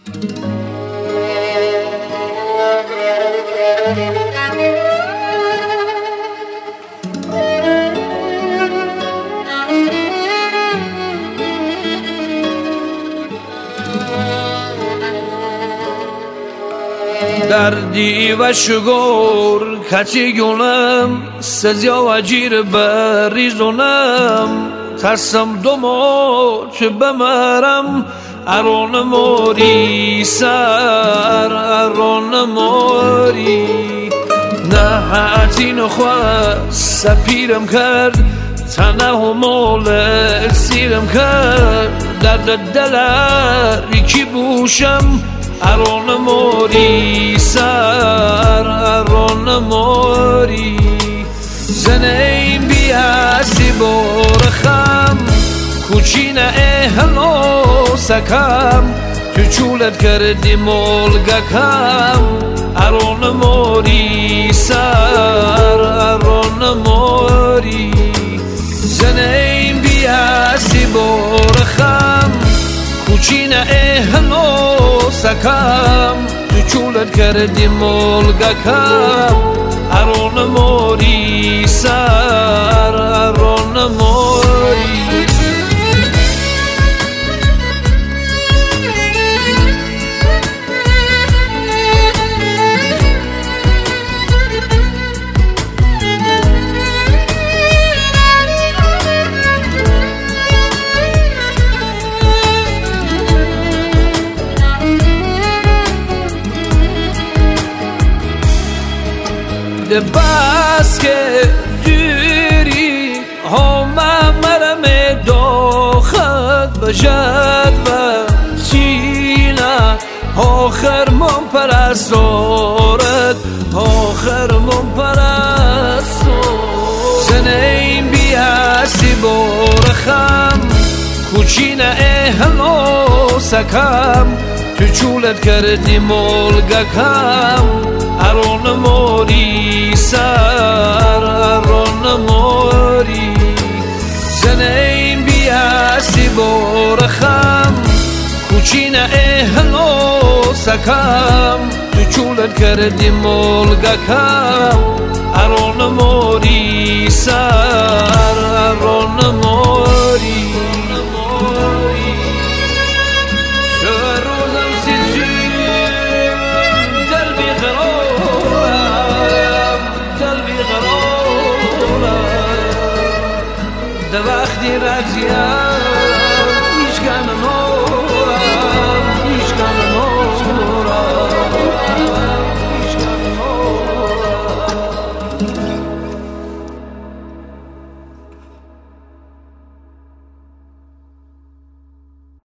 دردی و شگور کتی گونم سزیا و جیر بریزونم ترسم دو موت بمرم ارون موری سر ارون موری نهاتی نخوا سپیرم کرد تنه و مول اکسیرم کرد درد دلری کی بوشم ارون موری سر ارون موری زنیم بیاسی برخم کوچین اهلو سکم تو چولت کردی مولگکم ارون موری سر ارون موری زنیم بیاسی برخم کوچین اهلو سکم تو چولت کردی مولگکم ارون موری سر ارون موری ده بس که دوری همه مرم داخت بجد و چینه آخر من پرستارد آخر من پرستار زنیم بیاسی برخم کوچین اهلو سکم تو چولت کردی مولگکم ارون موری سر ارون موری زنیم بیاسی برخم کوچین اهلو سکم تو چولت کردی مولگکم ارون موری سر ارون موری ده وقتی رجیم